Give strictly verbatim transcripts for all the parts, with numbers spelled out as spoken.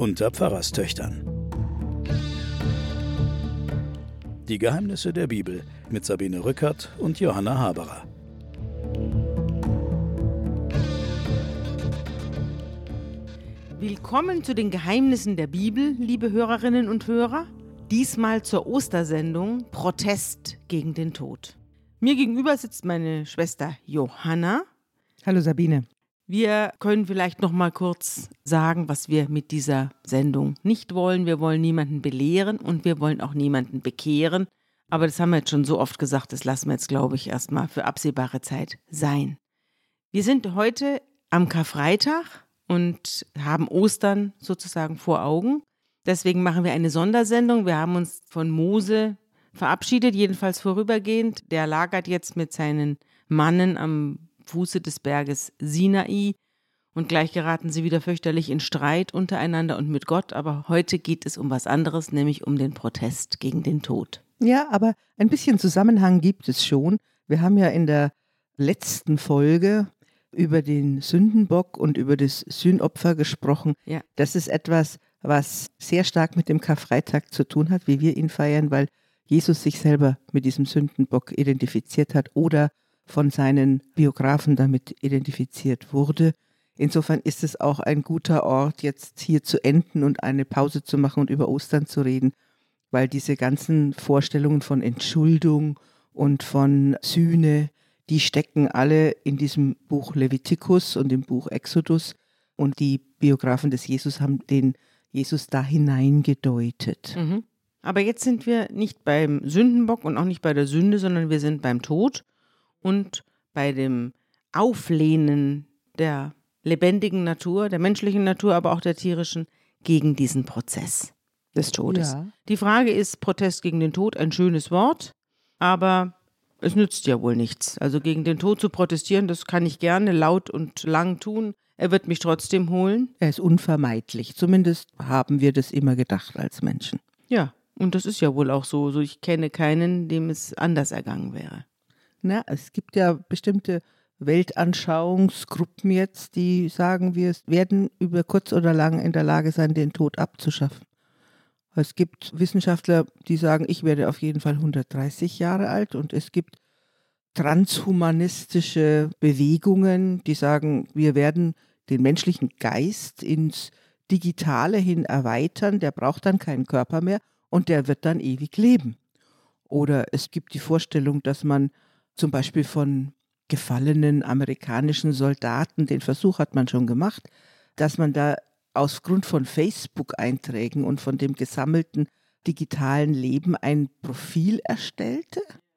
unter Pfarrerstöchtern. Die Geheimnisse der Bibel mit Sabine Rückert und Johanna Haberer. Willkommen zu den Geheimnissen der Bibel, liebe Hörerinnen und Hörer. Diesmal zur Ostersendung Protest gegen den Tod. Mir gegenüber sitzt meine Schwester Johanna. Hallo Sabine. Wir können vielleicht noch mal kurz sagen, was wir mit dieser Sendung nicht wollen. Wir wollen niemanden belehren und wir wollen auch niemanden bekehren. Aber das haben wir jetzt schon so oft gesagt, das lassen wir jetzt, glaube ich, erstmal für absehbare Zeit sein. Wir sind heute am Karfreitag und haben Ostern sozusagen vor Augen. Deswegen machen wir eine Sondersendung. Wir haben uns von Mose verabschiedet, jedenfalls vorübergehend. Der lagert jetzt mit seinen Mannen am Fuße des Berges Sinai und gleich geraten sie wieder fürchterlich in Streit untereinander und mit Gott. Aber heute geht es um was anderes, nämlich um den Protest gegen den Tod. Ja, aber ein bisschen Zusammenhang gibt es schon. Wir haben ja in der letzten Folge über den Sündenbock und über das Sühnopfer gesprochen. Ja. Das ist etwas, was sehr stark mit dem Karfreitag zu tun hat, wie wir ihn feiern, weil Jesus sich selber mit diesem Sündenbock identifiziert hat oder von seinen Biografen damit identifiziert wurde. Insofern ist es auch ein guter Ort, jetzt hier zu enden und eine Pause zu machen und über Ostern zu reden, weil diese ganzen Vorstellungen von Entschuldung und von Sühne, die stecken alle in diesem Buch Levitikus und im Buch Exodus und die Biografen des Jesus haben den Jesus da hineingedeutet. Mhm. Aber jetzt sind wir nicht beim Sündenbock und auch nicht bei der Sünde, sondern wir sind beim Tod und bei dem Auflehnen der lebendigen Natur, der menschlichen Natur, aber auch der tierischen, gegen diesen Prozess des Todes. Ja. Die Frage ist, Protest gegen den Tod, ein schönes Wort, aber es nützt ja wohl nichts. Also gegen den Tod zu protestieren, das kann ich gerne laut und lang tun. Er wird mich trotzdem holen. Er ist unvermeidlich. Zumindest haben wir das immer gedacht als Menschen. Ja, und das ist ja wohl auch so. So, ich kenne keinen, dem es anders ergangen wäre. Na, es gibt ja bestimmte Weltanschauungsgruppen jetzt, die sagen, wir werden über kurz oder lang in der Lage sein, den Tod abzuschaffen. Es gibt Wissenschaftler, die sagen, ich werde auf jeden Fall hundertdreißig Jahre alt und es gibt transhumanistische Bewegungen, die sagen, wir werden den menschlichen Geist ins Digitale hin erweitern, der braucht dann keinen Körper mehr und der wird dann ewig leben. Oder es gibt die Vorstellung, dass man zum Beispiel von gefallenen amerikanischen Soldaten, den Versuch hat man schon gemacht, dass man da aufgrund von Facebook-Einträgen und von dem gesammelten digitalen Leben ein Profil erstellte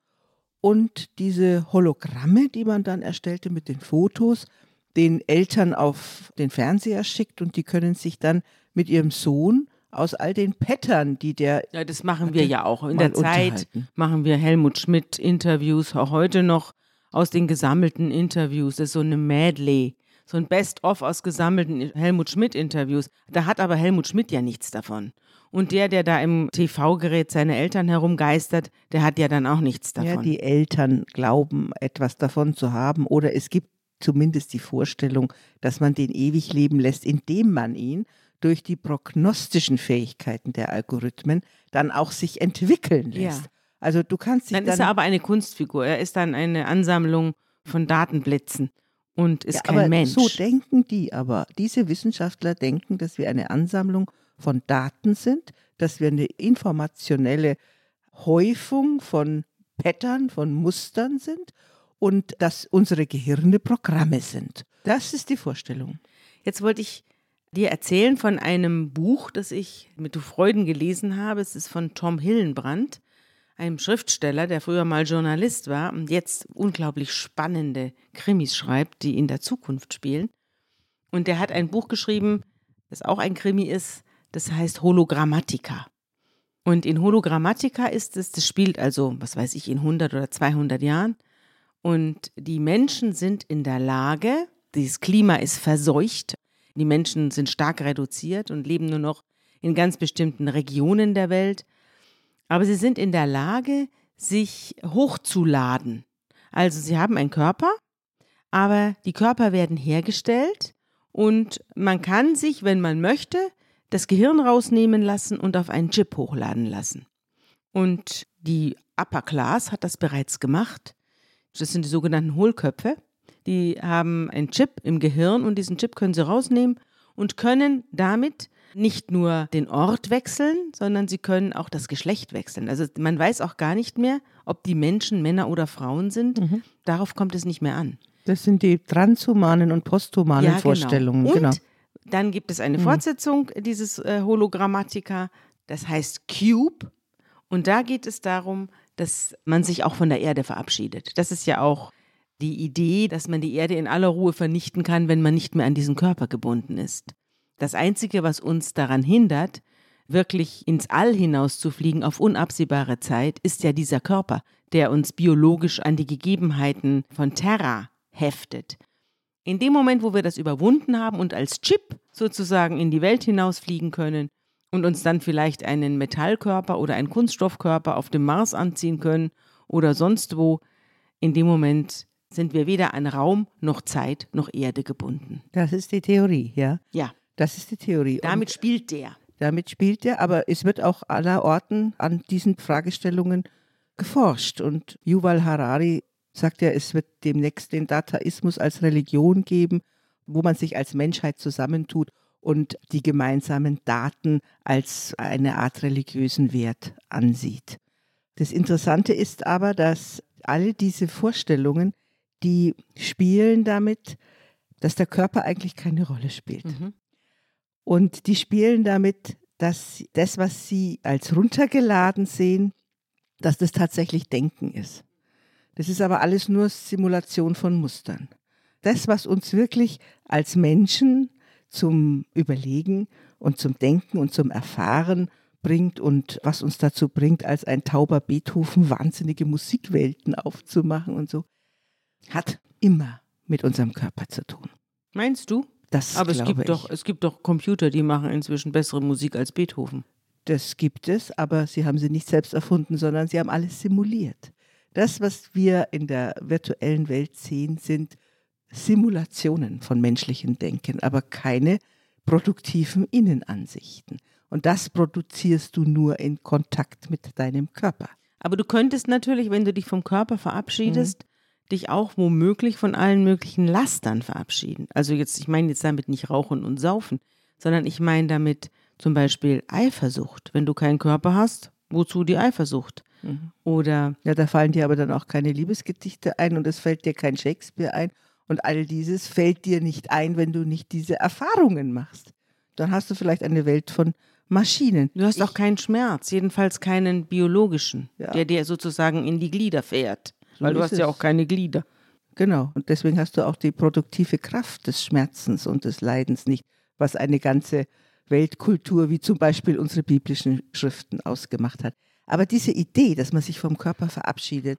und diese Hologramme, die man dann erstellte mit den Fotos, den Eltern auf den Fernseher schickt und die können sich dann mit ihrem Sohn aus all den Pattern, die der... Ja, das machen wir ja auch. In mal der Zeit machen wir Helmut Schmidt-Interviews, auch heute noch aus den gesammelten Interviews. Das ist so eine Medley, so ein Best-of aus gesammelten Helmut Schmidt-Interviews. Da hat aber Helmut Schmidt ja nichts davon. Und der, der da im T V-Gerät seine Eltern herumgeistert, der hat ja dann auch nichts davon. Ja, die Eltern glauben, etwas davon zu haben oder es gibt zumindest die Vorstellung, dass man den ewig leben lässt, indem man ihn durch die prognostischen Fähigkeiten der Algorithmen dann auch sich entwickeln lässt. Ja. Also du kannst dich Dann dann ist er aber eine Kunstfigur. Er ist dann eine Ansammlung von Datenblitzen und ist ja, kein aber Mensch. So denken die aber. Diese Wissenschaftler denken, dass wir eine Ansammlung von Daten sind, dass wir eine informationelle Häufung von Pattern, von Mustern sind und dass unsere Gehirne Programme sind. Das ist die Vorstellung. Jetzt wollte ich dir erzählen von einem Buch, das ich mit Freuden gelesen habe. Es ist von Tom Hillenbrand, einem Schriftsteller, der früher mal Journalist war und jetzt unglaublich spannende Krimis schreibt, die in der Zukunft spielen. Und der hat ein Buch geschrieben, das auch ein Krimi ist, das heißt Hologrammatica. Und in Hologrammatica ist es, das spielt also, was weiß ich, in hundert oder zweihundert Jahren. Und die Menschen sind in der Lage, dieses Klima ist verseucht, die Menschen sind stark reduziert und leben nur noch in ganz bestimmten Regionen der Welt. Aber sie sind in der Lage, sich hochzuladen. Also sie haben einen Körper, aber die Körper werden hergestellt und man kann sich, wenn man möchte, das Gehirn rausnehmen lassen und auf einen Chip hochladen lassen. Und die Upper Class hat das bereits gemacht. Das sind die sogenannten Hohlköpfe. Die haben einen Chip im Gehirn und diesen Chip können sie rausnehmen und können damit nicht nur den Ort wechseln, sondern sie können auch das Geschlecht wechseln. Also man weiß auch gar nicht mehr, ob die Menschen Männer oder Frauen sind. Mhm. Darauf kommt es nicht mehr an. Das sind die transhumanen und posthumanen ja, Vorstellungen. Genau. Und genau. dann gibt es eine mhm. Fortsetzung dieses äh, Hologrammatika, das heißt Cube. Und da geht es darum, dass man sich auch von der Erde verabschiedet. Das ist ja auch die Idee, dass man die Erde in aller Ruhe vernichten kann, wenn man nicht mehr an diesen Körper gebunden ist. Das Einzige, was uns daran hindert, wirklich ins All hinauszufliegen auf unabsehbare Zeit, ist ja dieser Körper, der uns biologisch an die Gegebenheiten von Terra heftet. In dem Moment, wo wir das überwunden haben und als Chip sozusagen in die Welt hinausfliegen können und uns dann vielleicht einen Metallkörper oder einen Kunststoffkörper auf dem Mars anziehen können oder sonst wo, in dem Moment sind wir weder an Raum noch Zeit noch Erde gebunden. Das ist die Theorie, ja? Ja. Das ist die Theorie. Damit und spielt der. Damit spielt der, aber es wird auch aller Orten an diesen Fragestellungen geforscht. Und Yuval Harari sagt ja, es wird demnächst den Dataismus als Religion geben, wo man sich als Menschheit zusammentut und die gemeinsamen Daten als eine Art religiösen Wert ansieht. Das Interessante ist aber, dass alle diese Vorstellungen, die spielen damit, dass der Körper eigentlich keine Rolle spielt. Mhm. Und die spielen damit, dass das, was sie als runtergeladen sehen, dass das tatsächlich Denken ist. Das ist aber alles nur Simulation von Mustern. Das, was uns wirklich als Menschen zum Überlegen und zum Denken und zum Erfahren bringt und was uns dazu bringt, als ein tauber Beethoven wahnsinnige Musikwelten aufzumachen und so, hat immer mit unserem Körper zu tun. Meinst du? Das Aber es gibt, ich. doch, es gibt doch Computer, die machen inzwischen bessere Musik als Beethoven. Das gibt es, aber sie haben sie nicht selbst erfunden, sondern sie haben alles simuliert. Das, was wir in der virtuellen Welt sehen, sind Simulationen von menschlichem Denken, aber keine produktiven Innenansichten. Und das produzierst du nur in Kontakt mit deinem Körper. Aber du könntest natürlich, wenn du dich vom Körper verabschiedest, mhm. dich auch womöglich von allen möglichen Lastern verabschieden. Also jetzt, ich meine jetzt damit nicht Rauchen und Saufen, sondern ich meine damit zum Beispiel Eifersucht. Wenn du keinen Körper hast, wozu die Eifersucht? Mhm. Oder ja, da fallen dir aber dann auch keine Liebesgedichte ein und es fällt dir kein Shakespeare ein und all dieses fällt dir nicht ein, wenn du nicht diese Erfahrungen machst. Dann hast du vielleicht eine Welt von Maschinen. Du hast ich, auch keinen Schmerz, jedenfalls keinen biologischen, ja. der dir sozusagen in die Glieder fährt. So weil du hast es. ja auch keine Glieder. Genau, und deswegen hast du auch die produktive Kraft des Schmerzens und des Leidens nicht, was eine ganze Weltkultur, wie zum Beispiel unsere biblischen Schriften ausgemacht hat. Aber diese Idee, dass man sich vom Körper verabschiedet,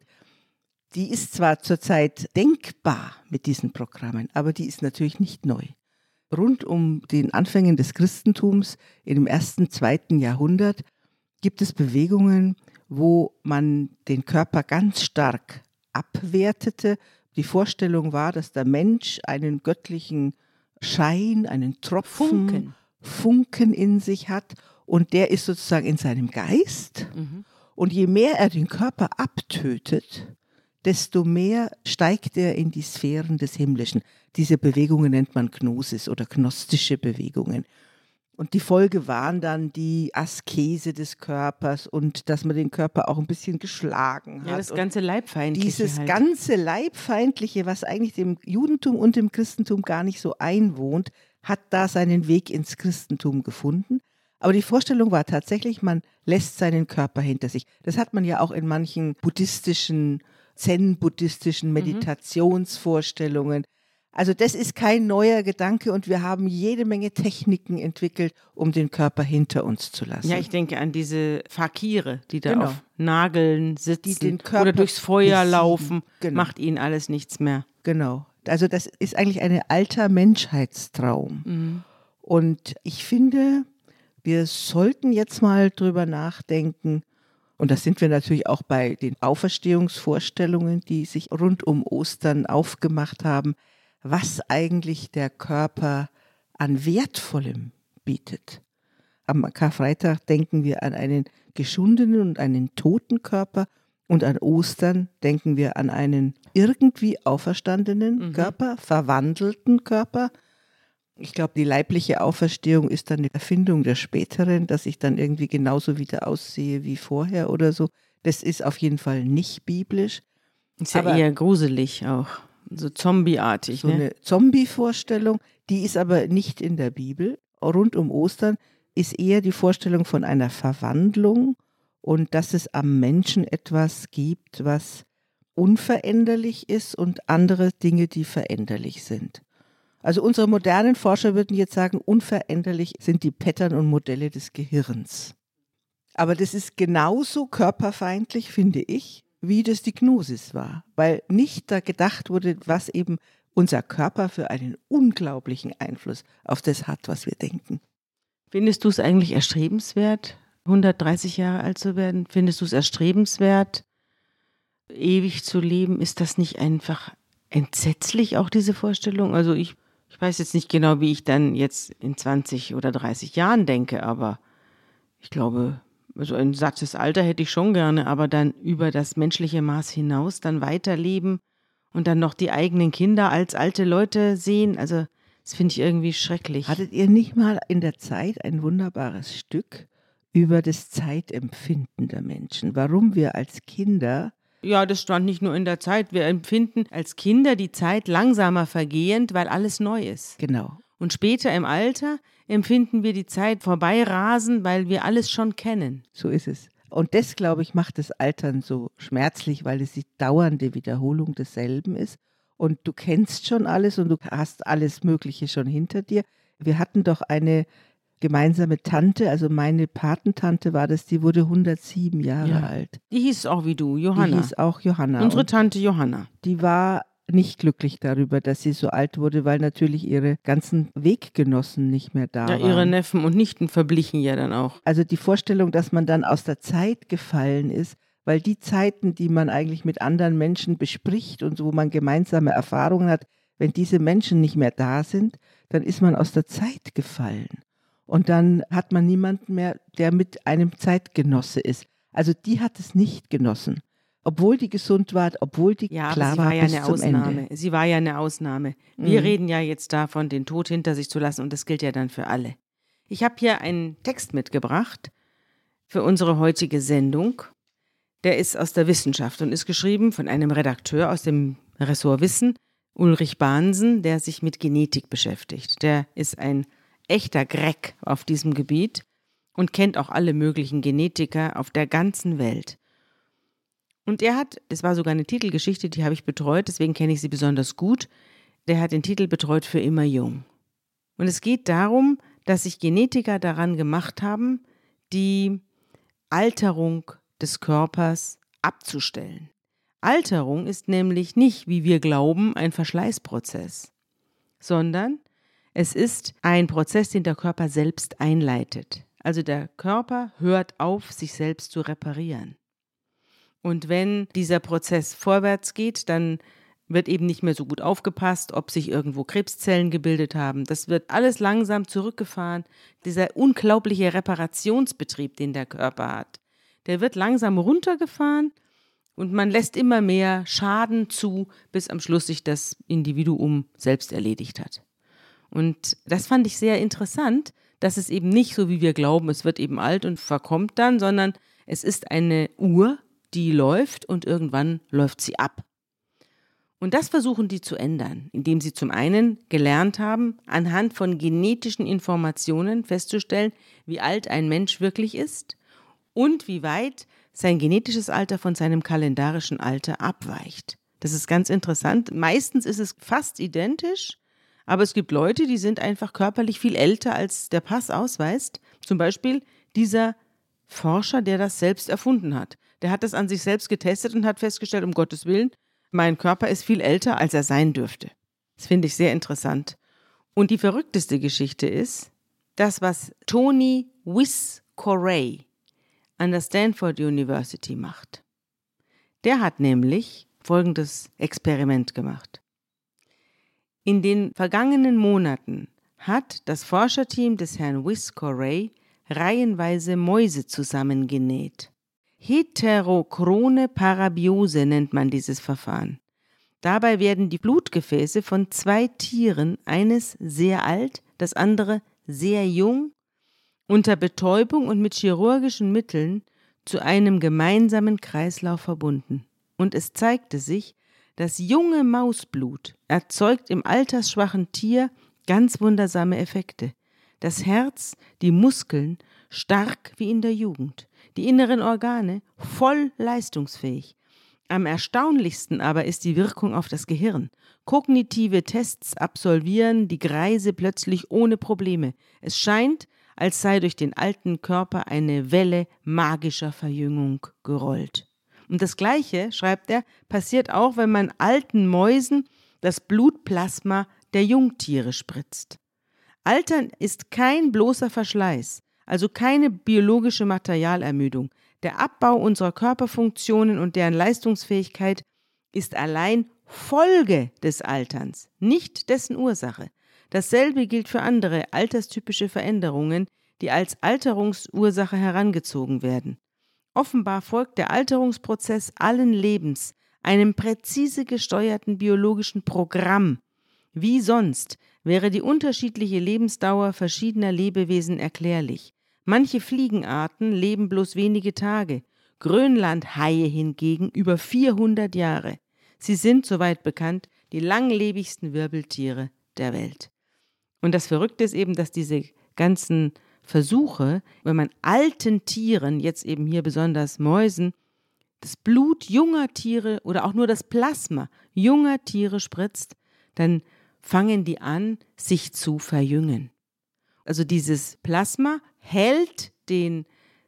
die ist zwar zurzeit denkbar mit diesen Programmen, aber die ist natürlich nicht neu. Rund um den Anfängen des Christentums im ersten, zweiten Jahrhundert gibt es Bewegungen, wo man den Körper ganz stark abwertete. Die Vorstellung war, dass der Mensch einen göttlichen Schein, einen Tropfen, Funken, Funken in sich hat und der ist sozusagen in seinem Geist. Mhm. Und je mehr er den Körper abtötet, desto mehr steigt er in die Sphären des Himmlischen. Diese Bewegungen nennt man Gnosis oder gnostische Bewegungen. Und die Folge waren dann die Askese des Körpers und dass man den Körper auch ein bisschen geschlagen hat. Ja, das ganze Leibfeindliche. Dieses halt. ganze Leibfeindliche, was eigentlich dem Judentum und dem Christentum gar nicht so einwohnt, hat da seinen Weg ins Christentum gefunden. Aber die Vorstellung war tatsächlich, man lässt seinen Körper hinter sich. Das hat man ja auch in manchen buddhistischen, zen-buddhistischen Meditationsvorstellungen. Also das ist kein neuer Gedanke und wir haben jede Menge Techniken entwickelt, um den Körper hinter uns zu lassen. Ja, ich denke an diese Fakire, die da genau. auf Nageln sitzen die den Körper oder durchs Feuer besiegen. laufen, genau. macht ihnen alles nichts mehr. Genau, also das ist eigentlich ein alter Menschheitstraum. Mhm. Und ich finde, wir sollten jetzt mal drüber nachdenken, und das sind wir natürlich auch bei den Auferstehungsvorstellungen, die sich rund um Ostern aufgemacht haben, was eigentlich der Körper an Wertvollem bietet. am Karfreitag denken wir an einen geschundenen und einen toten Körper und an Ostern denken wir an einen irgendwie auferstandenen mhm. Körper, verwandelten Körper. Ich glaube, die leibliche Auferstehung ist dann eine Erfindung der späteren, dass ich dann irgendwie genauso wieder aussehe wie vorher oder so. Das ist auf jeden Fall nicht biblisch. Ist ja aber eher gruselig auch, so zombieartig. So ne? eine Zombie-Vorstellung, die ist aber nicht in der Bibel. Rund um Ostern ist eher die Vorstellung von einer Verwandlung und dass es am Menschen etwas gibt, was unveränderlich ist und andere Dinge, die veränderlich sind. Also unsere modernen Forscher würden jetzt sagen, unveränderlich sind die Pattern und Modelle des Gehirns. Aber das ist genauso körperfeindlich, finde ich, wie das die Gnosis war, weil nicht da gedacht wurde, was eben unser Körper für einen unglaublichen Einfluss auf das hat, was wir denken. Findest du es eigentlich erstrebenswert, hundertdreißig Jahre alt zu werden? Findest du es erstrebenswert, ewig zu leben? Ist das nicht einfach entsetzlich, auch diese Vorstellung? Also ich, ich weiß jetzt nicht genau, wie ich dann jetzt in zwanzig oder dreißig Jahren denke, aber ich glaube, so ein sattes Alter hätte ich schon gerne, aber dann über das menschliche Maß hinaus dann weiterleben und dann noch die eigenen Kinder als alte Leute sehen, also das finde ich irgendwie schrecklich. Hattet ihr nicht mal in der Zeit ein wunderbares Stück über das Zeitempfinden der Menschen? Warum wir als Kinder... Ja, das stand nicht nur in der Zeit. Wir empfinden als Kinder die Zeit langsamer vergehend, weil alles neu ist. Genau. Und später im Alter empfinden wir die Zeit vorbeirasen, weil wir alles schon kennen. So ist es. Und das, glaube ich, macht das Altern so schmerzlich, weil es die dauernde Wiederholung desselben ist. Und du kennst schon alles und du hast alles Mögliche schon hinter dir. Wir hatten doch eine gemeinsame Tante, also meine Patentante war das, die wurde hundertsieben Jahre ja. alt. Die hieß auch wie du, Johanna. Die hieß auch Johanna. Unsere und Tante Johanna. Die war nicht glücklich darüber, dass sie so alt wurde, weil natürlich ihre ganzen Weggenossen nicht mehr da ja, waren. Ja, ihre Neffen und Nichten verblichen ja dann auch. Also die Vorstellung, dass man dann aus der Zeit gefallen ist, weil die Zeiten, die man eigentlich mit anderen Menschen bespricht und wo man gemeinsame Erfahrungen hat, wenn diese Menschen nicht mehr da sind, dann ist man aus der Zeit gefallen. Und dann hat man niemanden mehr, der mit einem Zeitgenosse ist. Also die hat es nicht genossen. Obwohl die gesund war, obwohl die ja, klar aber sie war, war ja bis eine zum Ausnahme. Ende. Sie war ja eine Ausnahme. Wir Mhm. reden ja jetzt davon, den Tod hinter sich zu lassen und das gilt ja dann für alle. Ich habe hier einen Text mitgebracht für unsere heutige Sendung. Der ist aus der Wissenschaft und ist geschrieben von einem Redakteur aus dem Ressort Wissen, Ulrich Bahnsen, der sich mit Genetik beschäftigt. Der ist ein echter Greck auf diesem Gebiet und kennt auch alle möglichen Genetiker auf der ganzen Welt. Und er hat, das war sogar eine Titelgeschichte, die habe ich betreut, deswegen kenne ich sie besonders gut, der hat den Titel betreut für immer jung. Und es geht darum, dass sich Genetiker daran gemacht haben, die Alterung des Körpers abzustellen. Alterung ist nämlich nicht, wie wir glauben, ein Verschleißprozess, sondern es ist ein Prozess, den der Körper selbst einleitet. Also der Körper hört auf, sich selbst zu reparieren. Und wenn dieser Prozess vorwärts geht, dann wird eben nicht mehr so gut aufgepasst, ob sich irgendwo Krebszellen gebildet haben. Das wird alles langsam zurückgefahren. Dieser unglaubliche Reparationsbetrieb, den der Körper hat, der wird langsam runtergefahren und man lässt immer mehr Schaden zu, bis am Schluss sich das Individuum selbst erledigt hat. Und das fand ich sehr interessant, dass es eben nicht so, wie wir glauben, es wird eben alt und verkommt dann, sondern es ist eine Uhr, die läuft und irgendwann läuft sie ab. Und das versuchen die zu ändern, indem sie zum einen gelernt haben, anhand von genetischen Informationen festzustellen, wie alt ein Mensch wirklich ist und wie weit sein genetisches Alter von seinem kalendarischen Alter abweicht. Das ist ganz interessant. Meistens ist es fast identisch, aber es gibt Leute, die sind einfach körperlich viel älter, als der Pass ausweist. Zum Beispiel dieser Forscher, der das selbst erfunden hat. Der hat das an sich selbst getestet und hat festgestellt, um Gottes Willen, mein Körper ist viel älter, als er sein dürfte. Das finde ich sehr interessant. Und die verrückteste Geschichte ist, das, was Tony Whis-Corey an der Stanford University macht. Der hat nämlich folgendes Experiment gemacht. In den vergangenen Monaten hat das Forscherteam des Herrn Whis-Corey reihenweise Mäuse zusammengenäht. Heterochrone Parabiose nennt man dieses Verfahren. Dabei werden die Blutgefäße von zwei Tieren, eines sehr alt, das andere sehr jung, unter Betäubung und mit chirurgischen Mitteln zu einem gemeinsamen Kreislauf verbunden. Und es zeigte sich, das junge Mausblut erzeugt im altersschwachen Tier ganz wundersame Effekte. Das Herz, die Muskeln stark wie in der Jugend, die inneren Organe voll leistungsfähig. Am erstaunlichsten aber ist die Wirkung auf das Gehirn. Kognitive Tests absolvieren die Greise plötzlich ohne Probleme. Es scheint, als sei durch den alten Körper eine Welle magischer Verjüngung gerollt. Und das Gleiche, schreibt er, passiert auch, wenn man alten Mäusen das Blutplasma der Jungtiere spritzt. Altern ist kein bloßer Verschleiß, also keine biologische Materialermüdung. Der Abbau unserer Körperfunktionen und deren Leistungsfähigkeit ist allein Folge des Alterns, nicht dessen Ursache. Dasselbe gilt für andere alterstypische Veränderungen, die als Alterungsursache herangezogen werden. Offenbar folgt der Alterungsprozess allen Lebens einem präzise gesteuerten biologischen Programm. Wie sonst wäre die unterschiedliche Lebensdauer verschiedener Lebewesen erklärlich. Manche Fliegenarten leben bloß wenige Tage, Grönlandhaie hingegen über vierhundert Jahre. Sie sind, soweit bekannt, die langlebigsten Wirbeltiere der Welt. Und das Verrückte ist eben, dass diese ganzen Versuche, wenn man alten Tieren, jetzt eben hier besonders Mäusen, das Blut junger Tiere oder auch nur das Plasma junger Tiere spritzt, dann fangen die an, sich zu verjüngen. Also dieses Plasma hält den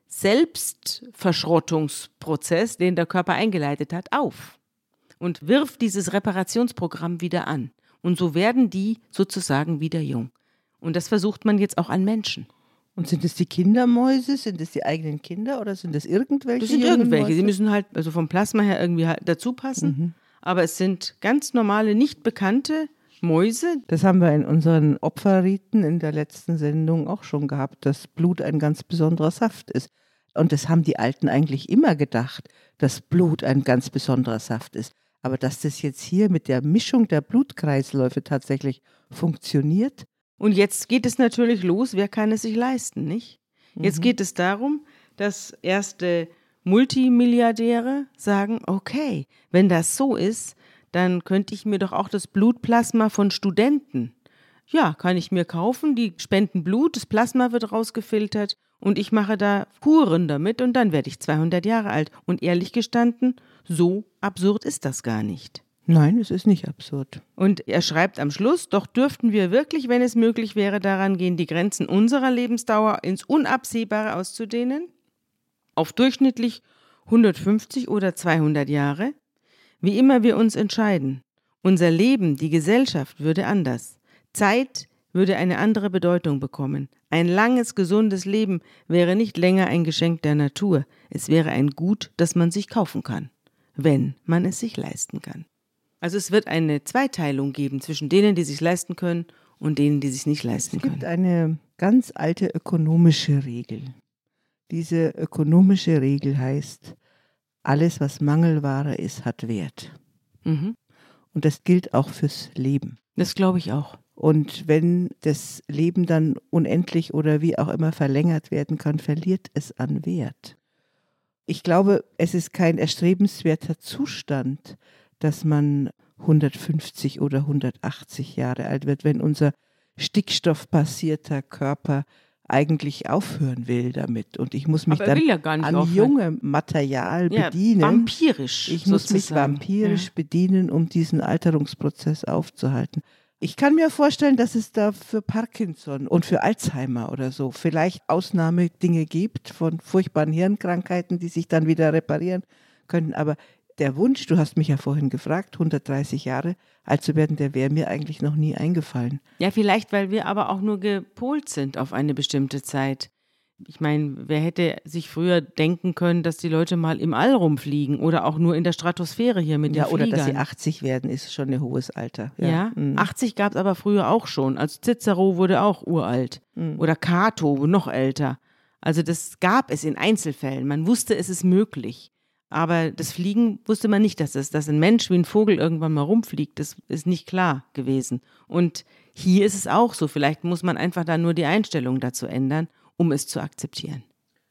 Selbstverschrottungsprozess, den der Körper eingeleitet hat, auf und wirft dieses Reparationsprogramm wieder an. Und so werden die sozusagen wieder jung. Und das versucht man jetzt auch an Menschen. Und sind es die Kindermäuse? Sind es die eigenen Kinder oder sind es irgendwelche? Das sind irgendwelche. Mäuse? Sie müssen halt also vom Plasma her irgendwie halt dazu passen. Mhm. Aber es sind ganz normale, nicht bekannte Mäuse. Das haben wir in unseren Opferriten in der letzten Sendung auch schon gehabt, dass Blut ein ganz besonderer Saft ist. Und das haben die Alten eigentlich immer gedacht, dass Blut ein ganz besonderer Saft ist. Aber dass das jetzt hier mit der Mischung der Blutkreisläufe tatsächlich funktioniert. Und jetzt geht es natürlich los, wer kann es sich leisten, nicht? Jetzt Mhm. geht es darum, dass erste Multimilliardäre sagen, okay, wenn das so ist, dann könnte ich mir doch auch das Blutplasma von Studenten, ja, kann ich mir kaufen, die spenden Blut, das Plasma wird rausgefiltert und ich mache da Kuren damit und dann werde ich zweihundert Jahre alt. Und ehrlich gestanden, so absurd ist das gar nicht. Nein, es ist nicht absurd. Und er schreibt am Schluss, doch dürften wir wirklich, wenn es möglich wäre, daran gehen, die Grenzen unserer Lebensdauer ins Unabsehbare auszudehnen, auf durchschnittlich hundertfünfzig oder zweihundert Jahre. Wie immer wir uns entscheiden, unser Leben, die Gesellschaft würde anders. Zeit würde eine andere Bedeutung bekommen. Ein langes, gesundes Leben wäre nicht länger ein Geschenk der Natur. Es wäre ein Gut, das man sich kaufen kann, wenn man es sich leisten kann. Also es wird eine Zweiteilung geben zwischen denen, die sich leisten können und denen, die sich nicht leisten können. Es gibt eine ganz alte ökonomische Regel. Diese ökonomische Regel heißt, alles, was Mangelware ist, hat Wert. Mhm. Und das gilt auch fürs Leben. Das glaube ich auch. Und wenn das Leben dann unendlich oder wie auch immer verlängert werden kann, verliert es an Wert. Ich glaube, es ist kein erstrebenswerter Zustand, dass man hundertfünfzig oder hundertachtzig Jahre alt wird, wenn unser stickstoffbasierter Körper eigentlich aufhören will damit. Und ich muss mich Aber er dann will ja gar nicht an aufhören. jungem Material Ja, bedienen. vampirisch Ich muss mich sozusagen. vampirisch Ja. bedienen, um diesen Alterungsprozess aufzuhalten. Ich kann mir vorstellen, dass es da für Parkinson und für Alzheimer oder so vielleicht Ausnahmedinge gibt von furchtbaren Hirnkrankheiten, die sich dann wieder reparieren können. Aber der Wunsch, du hast mich ja vorhin gefragt, hundertdreißig Jahre alt zu werden, der wäre mir eigentlich noch nie eingefallen. Ja, vielleicht, weil wir aber auch nur gepolt sind auf eine bestimmte Zeit. Ich meine, wer hätte sich früher denken können, dass die Leute mal im All rumfliegen oder auch nur in der Stratosphäre hier mit Ja, den oder Fliegern. dass sie achtzig werden, ist schon ein hohes Alter. Ja, Mhm. achtzig gab es aber früher auch schon. Also Cicero wurde auch uralt. Mhm. Oder Cato, noch älter. Also das gab es in Einzelfällen. Man wusste, es ist möglich. Aber das Fliegen wusste man nicht, dass es, dass ein Mensch wie ein Vogel irgendwann mal rumfliegt. Das ist nicht klar gewesen. Und hier ist es auch so. Vielleicht muss man einfach da nur die Einstellung dazu ändern, um es zu akzeptieren.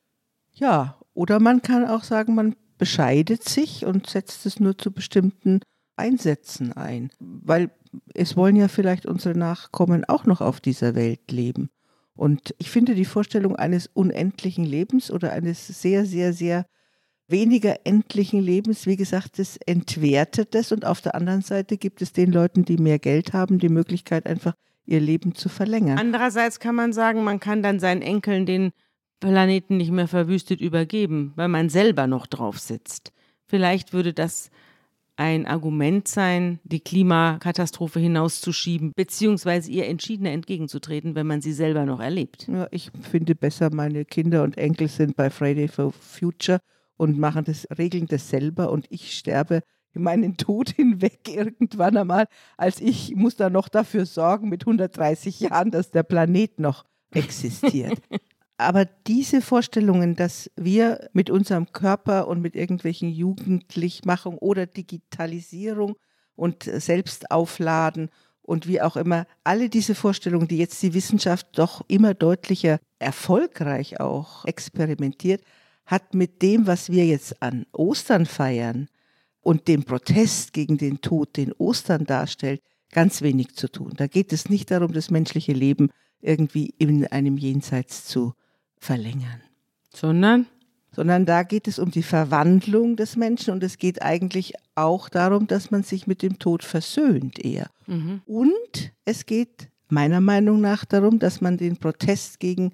Ja, oder man kann auch sagen, man bescheidet sich und setzt es nur zu bestimmten Einsätzen ein. Weil es wollen ja vielleicht unsere Nachkommen auch noch auf dieser Welt leben. Und ich finde die Vorstellung eines unendlichen Lebens oder eines sehr, sehr, sehr weniger endlichen Lebens, wie gesagt, das entwertet das. Und auf der anderen Seite gibt es den Leuten, die mehr Geld haben, die Möglichkeit, einfach ihr Leben zu verlängern. Andererseits kann man sagen, man kann dann seinen Enkeln den Planeten nicht mehr verwüstet übergeben, weil man selber noch drauf sitzt. Vielleicht würde das ein Argument sein, die Klimakatastrophe hinauszuschieben, beziehungsweise ihr entschiedener entgegenzutreten, wenn man sie selber noch erlebt. Ja, ich finde besser, meine Kinder und Enkel sind bei Friday for Future und machen das, regeln das selber und ich sterbe in meinen Tod hinweg irgendwann einmal, als ich muss da noch dafür sorgen mit hundertdreißig Jahren, dass der Planet noch existiert. Aber diese Vorstellungen, dass wir mit unserem Körper und mit irgendwelchen Jugendlichmachung oder Digitalisierung und Selbstaufladen und wie auch immer, alle diese Vorstellungen, die jetzt die Wissenschaft doch immer deutlicher erfolgreich auch experimentiert, hat mit dem, was wir jetzt an Ostern feiern und dem Protest gegen den Tod, den Ostern darstellt, ganz wenig zu tun. Da geht es nicht darum, das menschliche Leben irgendwie in einem Jenseits zu verlängern. Sondern? Sondern da geht es um die Verwandlung des Menschen und es geht eigentlich auch darum, dass man sich mit dem Tod versöhnt eher. Mhm. Und es geht meiner Meinung nach darum, dass man den Protest gegen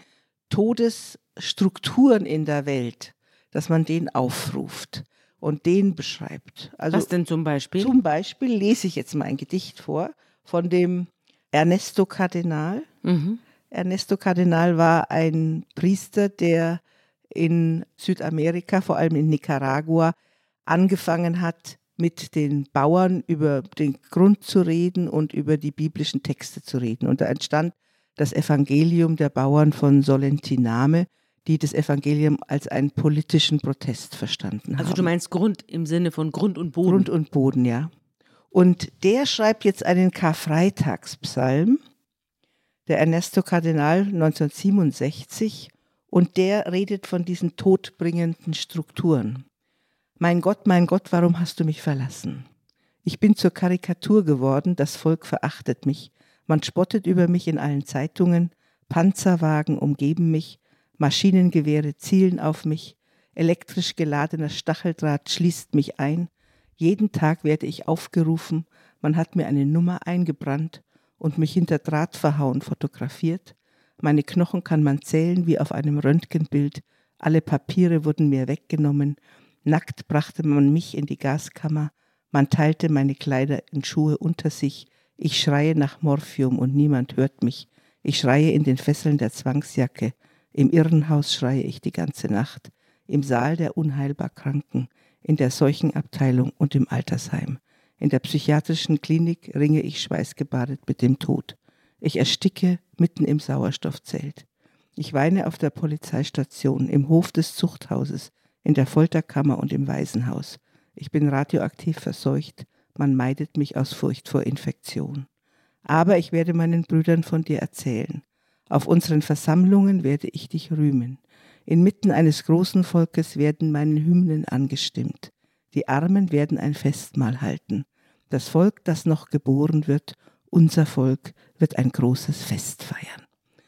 Todesstrukturen in der Welt, dass man den aufruft und den beschreibt. Also was denn zum Beispiel? Zum Beispiel lese ich jetzt mal ein Gedicht vor von dem Ernesto Cardenal. Mhm. Ernesto Cardenal war ein Priester, der in Südamerika, vor allem in Nicaragua, angefangen hat, mit den Bauern über den Grund zu reden und über die biblischen Texte zu reden. Und da entstand das Evangelium der Bauern von Solentiname, die das Evangelium als einen politischen Protest verstanden haben. Also du meinst Grund im Sinne von Grund und Boden? Grund und Boden, ja. Und der schreibt jetzt einen Karfreitagspsalm, der Ernesto Cardenal neunzehnhundertsiebenundsechzig, und der redet von diesen todbringenden Strukturen. Mein Gott, mein Gott, warum hast du mich verlassen? Ich bin zur Karikatur geworden, das Volk verachtet mich. Man spottet über mich in allen Zeitungen, Panzerwagen umgeben mich, Maschinengewehre zielen auf mich, elektrisch geladener Stacheldraht schließt mich ein. Jeden Tag werde ich aufgerufen, man hat mir eine Nummer eingebrannt und mich hinter Drahtverhauen fotografiert. Meine Knochen kann man zählen wie auf einem Röntgenbild. Alle Papiere wurden mir weggenommen. Nackt brachte man mich in die Gaskammer. Man teilte meine Kleider in Schuhe unter sich. Ich schreie nach Morphium und niemand hört mich. Ich schreie in den Fesseln der Zwangsjacke. Im Irrenhaus schreie ich die ganze Nacht. Im Saal der unheilbar Kranken. In der Seuchenabteilung und im Altersheim. In der psychiatrischen Klinik ringe ich schweißgebadet mit dem Tod. Ich ersticke mitten im Sauerstoffzelt. Ich weine auf der Polizeistation, im Hof des Zuchthauses, in der Folterkammer und im Waisenhaus. Ich bin radioaktiv verseucht, man meidet mich aus Furcht vor Infektion. Aber ich werde meinen Brüdern von dir erzählen. Auf unseren Versammlungen werde ich dich rühmen. Inmitten eines großen Volkes werden meine Hymnen angestimmt. Die Armen werden ein Festmahl halten. Das Volk, das noch geboren wird, unser Volk, wird ein großes Fest feiern.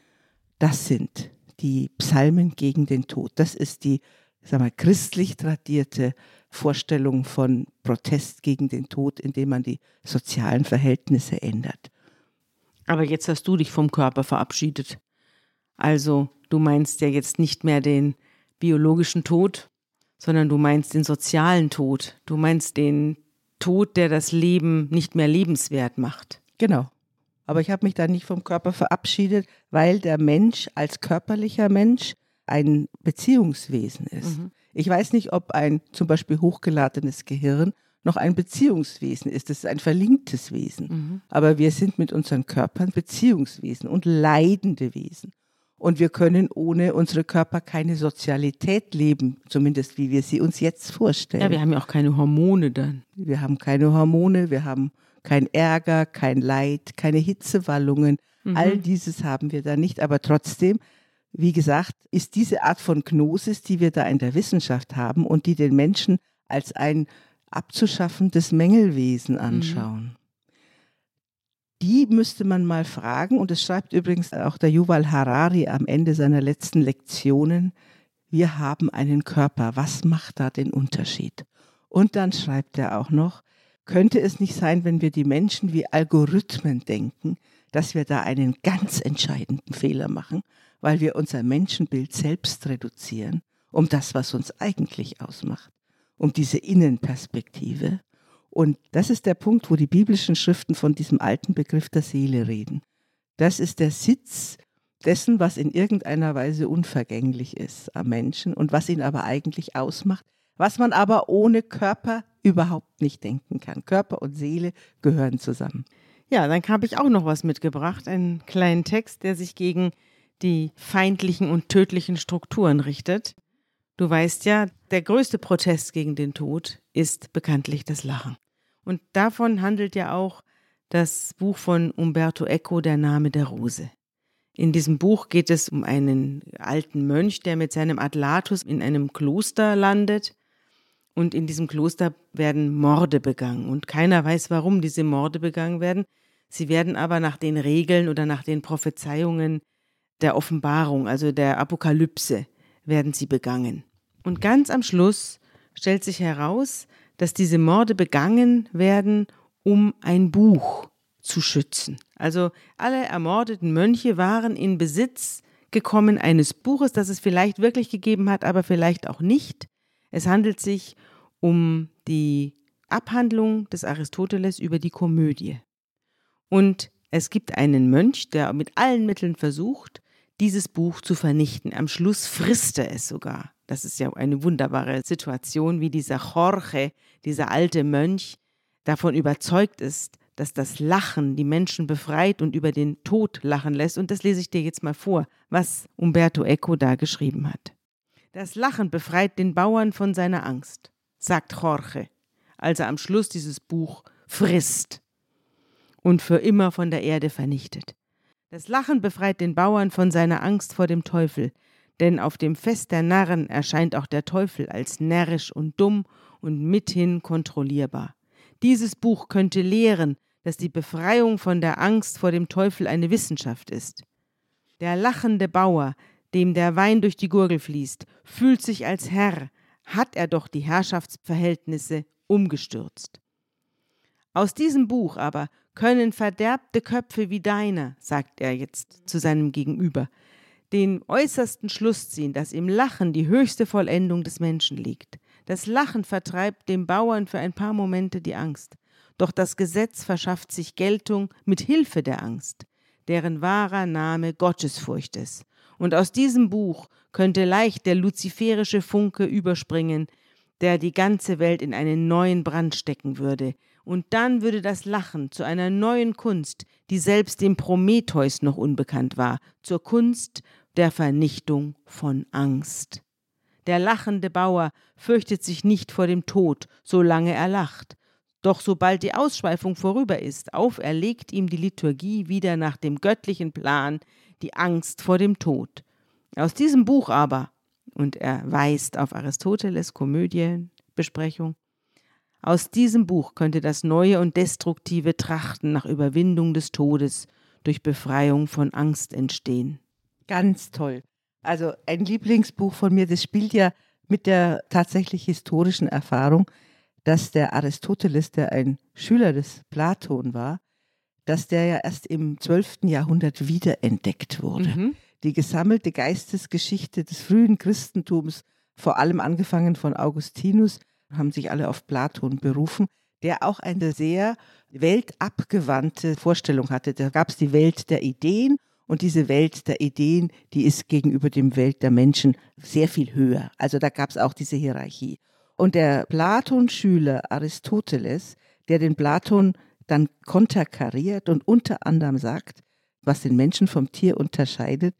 Das sind die Psalmen gegen den Tod. Das ist die, sag mal, christlich tradierte Vorstellung von Protest gegen den Tod, indem man die sozialen Verhältnisse ändert. Aber jetzt hast du dich vom Körper verabschiedet. Also du meinst ja jetzt nicht mehr den biologischen Tod, sondern du meinst den sozialen Tod. Du meinst den Tod, der das Leben nicht mehr lebenswert macht. Genau. Aber ich habe mich da nicht vom Körper verabschiedet, weil der Mensch als körperlicher Mensch ein Beziehungswesen ist. Mhm. Ich weiß nicht, ob ein zum Beispiel hochgeladenes Gehirn noch ein Beziehungswesen ist. Das ist ein verlinktes Wesen. Mhm. Aber wir sind mit unseren Körpern Beziehungswesen und leidende Wesen. Und wir können ohne unsere Körper keine Sozialität leben, zumindest wie wir sie uns jetzt vorstellen. Ja, wir haben ja auch keine Hormone dann. Wir haben keine Hormone, wir haben kein Ärger, kein Leid, keine Hitzewallungen. Mhm. All dieses haben wir da nicht. Aber trotzdem, wie gesagt, ist diese Art von Gnosis, die wir da in der Wissenschaft haben und die den Menschen als ein abzuschaffendes Mängelwesen anschauen. Mhm. Die müsste man mal fragen, und das schreibt übrigens auch der Yuval Harari am Ende seiner letzten Lektionen: Wir haben einen Körper, was macht da den Unterschied? Und dann schreibt er auch noch: Könnte es nicht sein, wenn wir die Menschen wie Algorithmen denken, dass wir da einen ganz entscheidenden Fehler machen, weil wir unser Menschenbild selbst reduzieren, um das, was uns eigentlich ausmacht, um diese Innenperspektive? Und das ist der Punkt, wo die biblischen Schriften von diesem alten Begriff der Seele reden. Das ist der Sitz dessen, was in irgendeiner Weise unvergänglich ist am Menschen und was ihn aber eigentlich ausmacht, was man aber ohne Körper überhaupt nicht denken kann. Körper und Seele gehören zusammen. Ja, dann habe ich auch noch was mitgebracht, einen kleinen Text, der sich gegen die feindlichen und tödlichen Strukturen richtet. Du weißt ja, der größte Protest gegen den Tod ist bekanntlich das Lachen. Und davon handelt ja auch das Buch von Umberto Eco, Der Name der Rose. In diesem Buch geht es um einen alten Mönch, der mit seinem Adlatus in einem Kloster landet. Und in diesem Kloster werden Morde begangen. Und keiner weiß, warum diese Morde begangen werden. Sie werden aber nach den Regeln oder nach den Prophezeiungen der Offenbarung, also der Apokalypse, werden sie begangen. Und ganz am Schluss stellt sich heraus, dass diese Morde begangen werden, um ein Buch zu schützen. Also alle ermordeten Mönche waren in Besitz gekommen eines Buches, das es vielleicht wirklich gegeben hat, aber vielleicht auch nicht. Es handelt sich um die Abhandlung des Aristoteles über die Komödie. Und es gibt einen Mönch, der mit allen Mitteln versucht, dieses Buch zu vernichten. Am Schluss frisst er es sogar. Das ist ja eine wunderbare Situation, wie dieser Jorge, dieser alte Mönch, davon überzeugt ist, dass das Lachen die Menschen befreit und über den Tod lachen lässt. Und das lese ich dir jetzt mal vor, was Umberto Eco da geschrieben hat. Das Lachen befreit den Bauern von seiner Angst, sagt Jorge, als er am Schluss dieses Buch frisst und für immer von der Erde vernichtet. Das Lachen befreit den Bauern von seiner Angst vor dem Teufel, denn auf dem Fest der Narren erscheint auch der Teufel als närrisch und dumm und mithin kontrollierbar. Dieses Buch könnte lehren, dass die Befreiung von der Angst vor dem Teufel eine Wissenschaft ist. Der lachende Bauer, dem der Wein durch die Gurgel fließt, fühlt sich als Herr, hat er doch die Herrschaftsverhältnisse umgestürzt. Aus diesem Buch aber können verderbte Köpfe wie deiner, sagt er jetzt zu seinem Gegenüber, den äußersten Schluss ziehen, dass im Lachen die höchste Vollendung des Menschen liegt. Das Lachen vertreibt dem Bauern für ein paar Momente die Angst. Doch das Gesetz verschafft sich Geltung mit Hilfe der Angst, deren wahrer Name Gottesfurcht ist. Und aus diesem Buch könnte leicht der luziferische Funke überspringen, der die ganze Welt in einen neuen Brand stecken würde. Und dann würde das Lachen zu einer neuen Kunst, die selbst dem Prometheus noch unbekannt war, zur Kunst der Vernichtung von Angst. Der lachende Bauer fürchtet sich nicht vor dem Tod, solange er lacht. Doch sobald die Ausschweifung vorüber ist, auferlegt ihm die Liturgie wieder nach dem göttlichen Plan die Angst vor dem Tod. Aus diesem Buch aber, und er weist auf Aristoteles Komödienbesprechung, aus diesem Buch könnte das neue und destruktive Trachten nach Überwindung des Todes durch Befreiung von Angst entstehen. Ganz toll. Also ein Lieblingsbuch von mir, das spielt ja mit der tatsächlich historischen Erfahrung, dass der Aristoteles, der ein Schüler des Platon war, dass der ja erst im zwölften Jahrhundert wiederentdeckt wurde. Mhm. Die gesammelte Geistesgeschichte des frühen Christentums, vor allem angefangen von Augustinus, haben sich alle auf Platon berufen, der auch eine sehr weltabgewandte Vorstellung hatte. Da gab es die Welt der Ideen und diese Welt der Ideen, die ist gegenüber dem Welt der Menschen sehr viel höher. Also da gab es auch diese Hierarchie. Und der Platon-Schüler Aristoteles, der den Platon dann konterkariert und unter anderem sagt, was den Menschen vom Tier unterscheidet,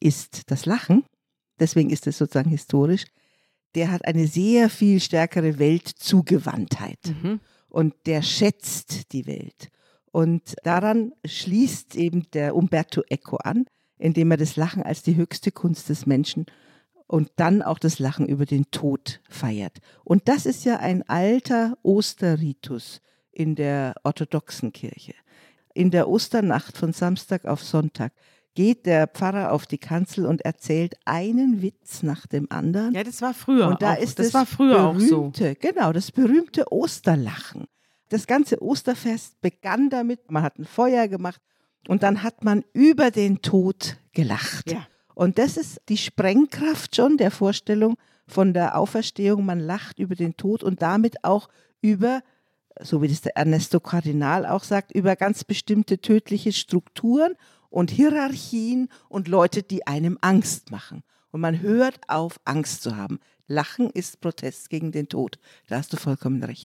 ist das Lachen, deswegen ist es sozusagen historisch, der hat eine sehr viel stärkere Weltzugewandtheit Mhm. und der schätzt die Welt. Und daran schließt eben der Umberto Eco an, indem er das Lachen als die höchste Kunst des Menschen und dann auch das Lachen über den Tod feiert. Und das ist ja ein alter Osterritus in der orthodoxen Kirche. In der Osternacht von Samstag auf Sonntag geht der Pfarrer auf die Kanzel und erzählt einen Witz nach dem anderen. Ja, das war früher Und da auch. ist das das war früher auch so. berühmte, genau, das berühmte Osterlachen. Das ganze Osterfest begann damit, man hat ein Feuer gemacht und dann hat man über den Tod gelacht. Ja. Und das ist die Sprengkraft schon der Vorstellung von der Auferstehung. Man lacht über den Tod und damit auch über, so wie das der Ernesto Cardinal auch sagt, über ganz bestimmte tödliche Strukturen und Hierarchien und Leute, die einem Angst machen. Und man hört auf, Angst zu haben. Lachen ist Protest gegen den Tod. Da hast du vollkommen recht.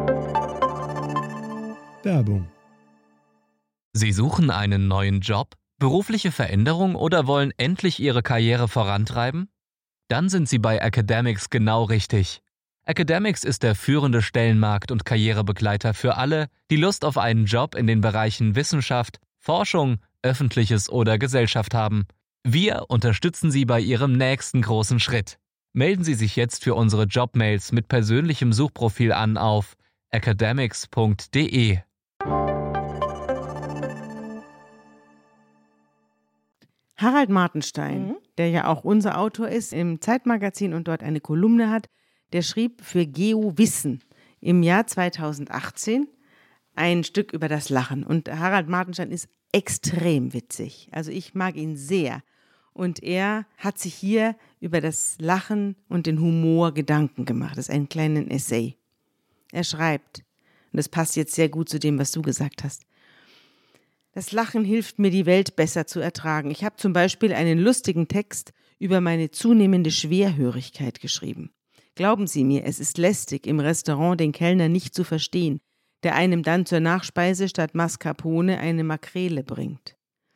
Werbung. Sie suchen einen neuen Job, berufliche Veränderung oder wollen endlich Ihre Karriere vorantreiben? Dann sind Sie bei Academics genau richtig. Academics ist der führende Stellenmarkt- und Karrierebegleiter für alle, die Lust auf einen Job in den Bereichen Wissenschaft, Forschung, Öffentliches oder Gesellschaft haben. Wir unterstützen Sie bei Ihrem nächsten großen Schritt. Melden Sie sich jetzt für unsere Jobmails mit persönlichem Suchprofil an auf academics punkt de. Harald Martenstein, Mhm. der ja auch unser Autor ist, im Zeitmagazin und dort eine Kolumne hat, der schrieb für GeoWissen im Jahr zweitausendachtzehn ein Stück über das Lachen. Und Harald Martenstein ist extrem witzig. Also ich mag ihn sehr. Und er hat sich hier über das Lachen und den Humor Gedanken gemacht. Das ist ein kleinen Essay. Er schreibt, und das passt jetzt sehr gut zu dem, was du gesagt hast: Das Lachen hilft mir, die Welt besser zu ertragen. Ich habe zum Beispiel einen lustigen Text über meine zunehmende Schwerhörigkeit geschrieben. Glauben Sie mir, es ist lästig, im Restaurant den Kellner nicht zu verstehen, der einem dann zur Nachspeise statt Mascarpone eine Makrele bringt.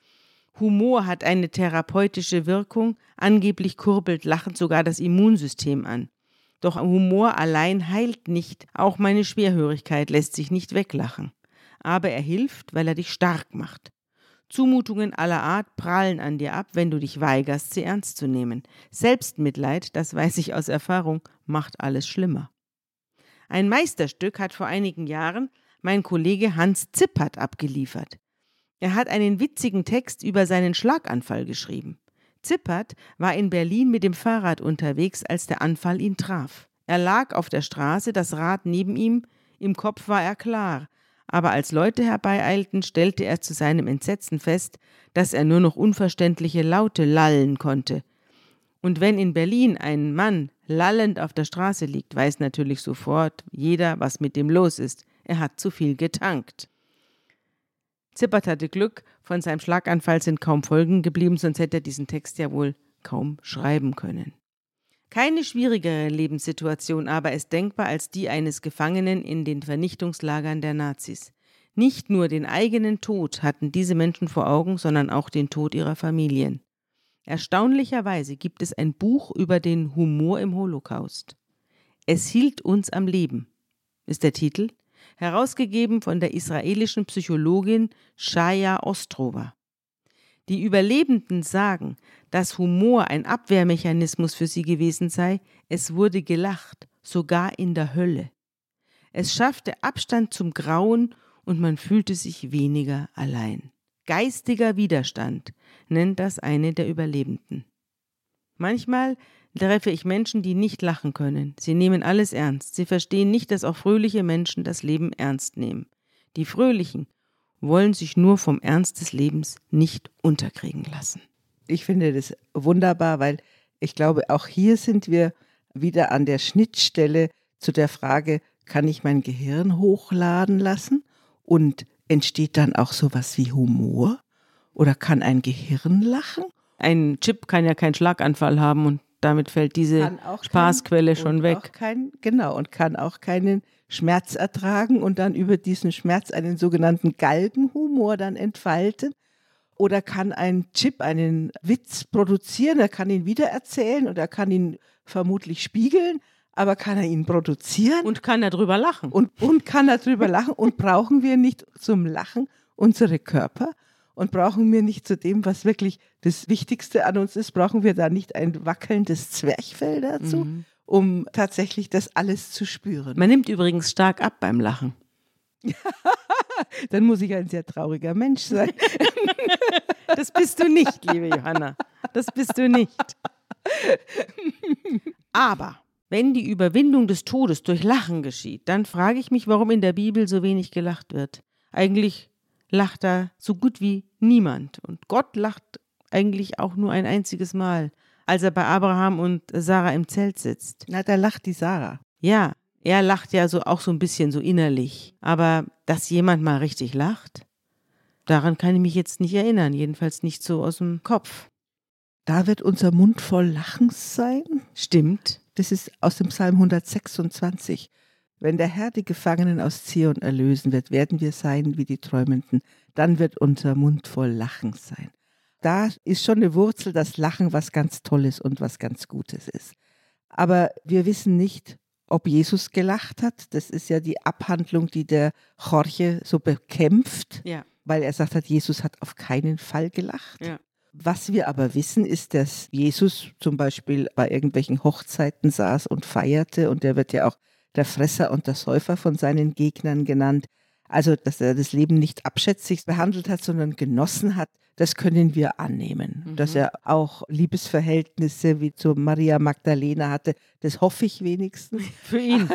Humor hat eine therapeutische Wirkung, angeblich kurbelt Lachen sogar das Immunsystem an. Doch Humor allein heilt nicht, auch meine Schwerhörigkeit lässt sich nicht weglachen. Aber er hilft, weil er dich stark macht. Zumutungen aller Art prallen an dir ab, wenn du dich weigerst, sie ernst zu nehmen. Selbstmitleid, das weiß ich aus Erfahrung, macht alles schlimmer. Ein Meisterstück hat vor einigen Jahren mein Kollege Hans Zippert abgeliefert. Er hat einen witzigen Text über seinen Schlaganfall geschrieben. Zippert war in Berlin mit dem Fahrrad unterwegs, als der Anfall ihn traf. Er lag auf der Straße, das Rad neben ihm, im Kopf war er klar. Aber als Leute herbeieilten, stellte er zu seinem Entsetzen fest, dass er nur noch unverständliche Laute lallen konnte. Und wenn in Berlin ein Mann lallend auf der Straße liegt, weiß natürlich sofort jeder, was mit dem los ist. Er hat zu viel getankt. Zippert hatte Glück, von seinem Schlaganfall sind kaum Folgen geblieben, sonst hätte er diesen Text ja wohl kaum schreiben können. Keine schwierigere Lebenssituation aber ist denkbar als die eines Gefangenen in den Vernichtungslagern der Nazis. Nicht nur den eigenen Tod hatten diese Menschen vor Augen, sondern auch den Tod ihrer Familien. Erstaunlicherweise gibt es ein Buch über den Humor im Holocaust. Es hielt uns am Leben, ist der Titel, herausgegeben von der israelischen Psychologin Shaya Ostrova. Die Überlebenden sagen, dass Humor ein Abwehrmechanismus für sie gewesen sei. Es wurde gelacht, sogar in der Hölle. Es schaffte Abstand zum Grauen und man fühlte sich weniger allein. Geistiger Widerstand nennt das eine der Überlebenden. Manchmal treffe ich Menschen, die nicht lachen können. Sie nehmen alles ernst. Sie verstehen nicht, dass auch fröhliche Menschen das Leben ernst nehmen. Die Fröhlichen wollen sich nur vom Ernst des Lebens nicht unterkriegen lassen. Ich finde das wunderbar, weil ich glaube, auch hier sind wir wieder an der Schnittstelle zu der Frage, kann ich mein Gehirn hochladen lassen und entsteht dann auch sowas wie Humor? Oder kann ein Gehirn lachen? Ein Chip kann ja keinen Schlaganfall haben und damit fällt diese Spaßquelle kein, schon weg. Auch kein, genau, und kann auch keinen Schmerz ertragen und dann über diesen Schmerz einen sogenannten Galgenhumor dann entfalten. Oder kann ein Chip einen Witz produzieren, er kann ihn wiedererzählen und er kann ihn vermutlich spiegeln, aber kann er ihn produzieren? Und kann er drüber lachen. Und, und kann er drüber lachen? Und brauchen wir nicht zum Lachen unsere Körper? Und brauchen wir nicht zu dem, was wirklich das Wichtigste an uns ist, brauchen wir da nicht ein wackelndes Zwerchfell dazu, mhm. um tatsächlich das alles zu spüren? Man nimmt übrigens stark ab beim Lachen. Dann muss ich ein sehr trauriger Mensch sein. Das bist du nicht, liebe Johanna. Das bist du nicht. Aber wenn die Überwindung des Todes durch Lachen geschieht, dann frage ich mich, warum in der Bibel so wenig gelacht wird. Eigentlich lacht da so gut wie niemand. Und Gott lacht eigentlich auch nur ein einziges Mal, als er bei Abraham und Sarah im Zelt sitzt. Na, da lacht die Sarah. Ja, er lacht ja so auch so ein bisschen so innerlich. Aber dass jemand mal richtig lacht, daran kann ich mich jetzt nicht erinnern. Jedenfalls nicht so aus dem Kopf. Da wird unser Mund voll Lachens sein. Stimmt. Das ist aus dem Psalm hundertsechsundzwanzig. Wenn der Herr die Gefangenen aus Zion erlösen wird, werden wir sein wie die Träumenden. Dann wird unser Mund voll Lachens sein. Da ist schon eine Wurzel, dass Lachen was ganz Tolles und was ganz Gutes ist. Aber wir wissen nicht, ob Jesus gelacht hat. Das ist ja die Abhandlung, die der Jorge so bekämpft, ja. weil er sagt hat, Jesus hat auf keinen Fall gelacht. Ja. Was wir aber wissen, ist, dass Jesus zum Beispiel bei irgendwelchen Hochzeiten saß und feierte, und der wird ja auch der Fresser und der Säufer von seinen Gegnern genannt. Also, dass er das Leben nicht abschätzig behandelt hat, sondern genossen hat, das können wir annehmen. Mhm. Dass er auch Liebesverhältnisse wie zu Maria Magdalena hatte, das hoffe ich wenigstens. Für ihn.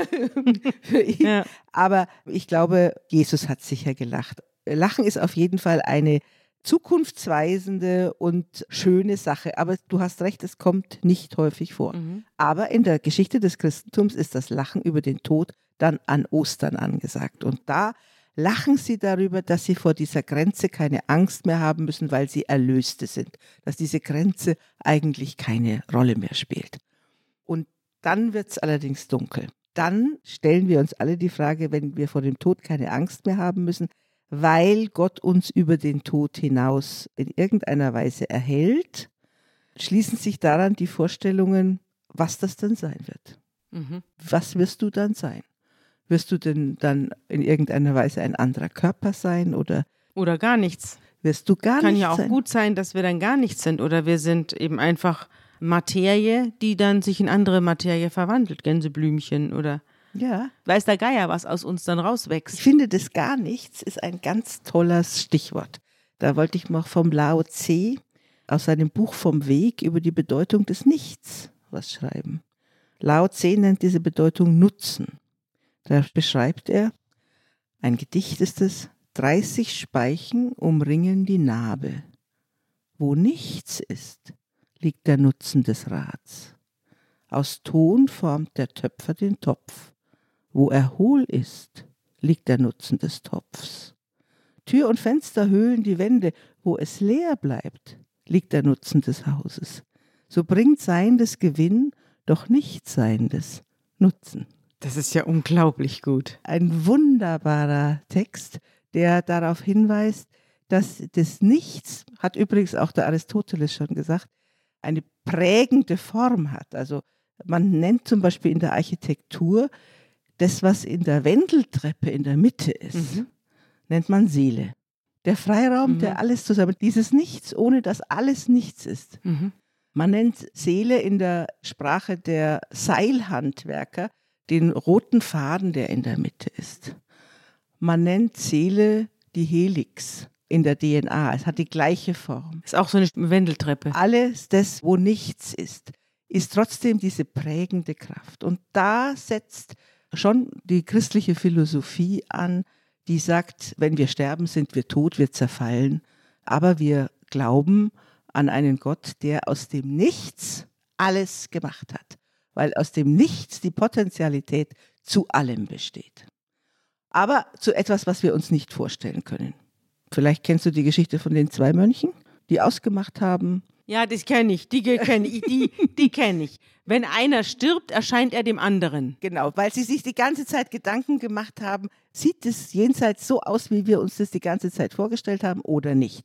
Für ihn. Ja. Aber ich glaube, Jesus hat sicher gelacht. Lachen ist auf jeden Fall eine zukunftsweisende und schöne Sache. Aber du hast recht, es kommt nicht häufig vor. Mhm. Aber in der Geschichte des Christentums ist das Lachen über den Tod dann an Ostern angesagt. Und da lachen sie darüber, dass sie vor dieser Grenze keine Angst mehr haben müssen, weil sie Erlöste sind. Dass diese Grenze eigentlich keine Rolle mehr spielt. Und dann wird es allerdings dunkel. Dann stellen wir uns alle die Frage, wenn wir vor dem Tod keine Angst mehr haben müssen, weil Gott uns über den Tod hinaus in irgendeiner Weise erhält, schließen sich daran die Vorstellungen, was das dann sein wird. Mhm. Was wirst du dann sein? Wirst du denn dann in irgendeiner Weise ein anderer Körper sein oder? Oder gar nichts. Wirst du gar Kann nichts ja auch sein? gut sein, dass wir dann gar nichts sind oder wir sind eben einfach Materie, die dann sich in andere Materie verwandelt, Gänseblümchen oder ja. Weiß der Geier, was aus uns dann rauswächst. Ich finde, das gar nichts ist ein ganz tolles Stichwort. Da wollte ich mal vom Lao Tse aus seinem Buch Vom Weg über die Bedeutung des Nichts was schreiben. Lao Tse nennt diese Bedeutung Nutzen. Da beschreibt er, ein Gedicht ist es, dreißig Speichen umringen die Narbe. Wo nichts ist, liegt der Nutzen des Rads. Aus Ton formt der Töpfer den Topf. Wo er hohl ist, liegt der Nutzen des Topfs. Tür und Fenster höhlen die Wände. Wo es leer bleibt, liegt der Nutzen des Hauses. So bringt Seiendes Gewinn, doch Nichtseiendes Nutzen. Das ist ja unglaublich gut. Ein wunderbarer Text, der darauf hinweist, dass das Nichts, hat übrigens auch der Aristoteles schon gesagt, eine prägende Form hat. Also man nennt zum Beispiel in der Architektur das, was in der Wendeltreppe in der Mitte ist, mhm. nennt man Seele. Der Freiraum, mhm. der alles zusammen, dieses Nichts, ohne dass alles nichts ist. Mhm. Man nennt Seele in der Sprache der Seilhandwerker den roten Faden, der in der Mitte ist. Man nennt Seele die Helix in der D N A. Es hat die gleiche Form. Ist auch so eine Wendeltreppe. Alles das, wo nichts ist, ist trotzdem diese prägende Kraft. Und da setzt schon die christliche Philosophie an, die sagt, wenn wir sterben, sind wir tot, wir zerfallen. Aber wir glauben an einen Gott, der aus dem Nichts alles gemacht hat. Weil aus dem Nichts die Potentialität zu allem besteht. Aber zu etwas, was wir uns nicht vorstellen können. Vielleicht kennst du die Geschichte von den zwei Mönchen, die ausgemacht haben. Ja, das kenne ich, die kenne ich, die, die kenne ich. Wenn einer stirbt, erscheint er dem anderen. Genau, weil sie sich die ganze Zeit Gedanken gemacht haben, sieht es jenseits so aus, wie wir uns das die ganze Zeit vorgestellt haben oder nicht.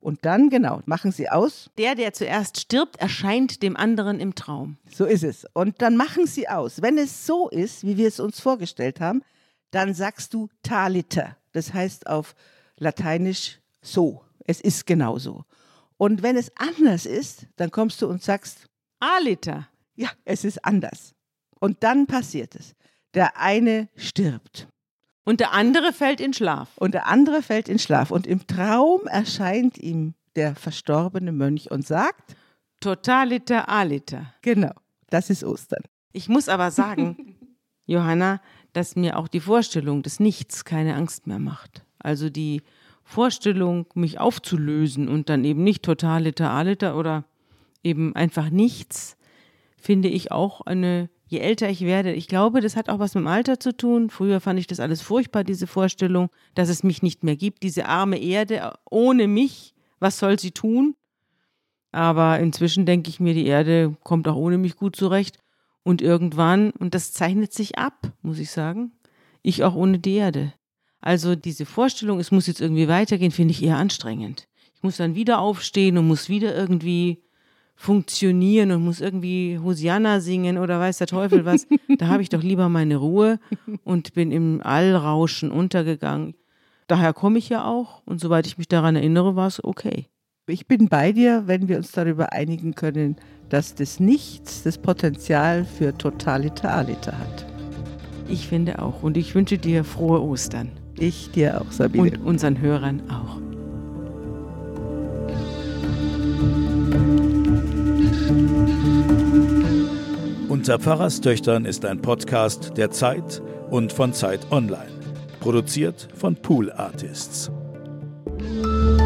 Und dann, genau, machen sie aus. Der, der zuerst stirbt, erscheint dem anderen im Traum. So ist es. Und dann machen sie aus. Wenn es so ist, wie wir es uns vorgestellt haben, dann sagst du Talita. Das heißt auf Lateinisch so. Es ist genauso. Und wenn es anders ist, dann kommst du und sagst Alita. Ja, es ist anders. Und dann passiert es. Der eine stirbt. Und der andere fällt in Schlaf. Und der andere fällt in Schlaf. Und im Traum erscheint ihm der verstorbene Mönch und sagt Totalita alita. Genau, das ist Ostern. Ich muss aber sagen, Johanna, dass mir auch die Vorstellung des Nichts keine Angst mehr macht. Also die Vorstellung, mich aufzulösen und dann eben nicht Totalita alita oder eben einfach nichts, finde ich auch eine... Je älter ich werde, ich glaube, das hat auch was mit dem Alter zu tun. Früher fand ich das alles furchtbar, diese Vorstellung, dass es mich nicht mehr gibt. Diese arme Erde ohne mich, was soll sie tun? Aber inzwischen denke ich mir, die Erde kommt auch ohne mich gut zurecht. Und irgendwann, und das zeichnet sich ab, muss ich sagen, ich auch ohne die Erde. Also diese Vorstellung, es muss jetzt irgendwie weitergehen, finde ich eher anstrengend. Ich muss dann wieder aufstehen und muss wieder irgendwie funktionieren und muss irgendwie Hosianna singen oder weiß der Teufel was. Da habe ich doch lieber meine Ruhe und bin im Allrauschen untergegangen. Daher komme ich ja auch und soweit ich mich daran erinnere, war es okay. Ich bin bei dir, wenn wir uns darüber einigen können, dass das Nichts das Potenzial für Totalita alita hat. Ich finde auch und ich wünsche dir frohe Ostern. Ich dir auch, Sabine. Und unseren Hörern auch. Unter Pfarrerstöchtern ist ein Podcast der Zeit und von Zeit Online. Produziert von Pool Artists.